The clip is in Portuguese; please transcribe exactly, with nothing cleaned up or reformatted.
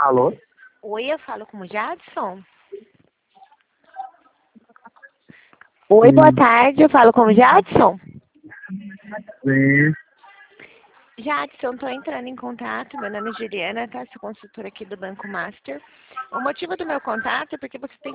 Alô? Oi, eu falo com o Jadson? Oi, Sim. boa tarde, eu falo com o Jadson? Sim. Jadson, estou entrando em contato, meu nome é Juliana, tá? Sou consultora aqui do Banco Master. O motivo do meu contato é porque você tem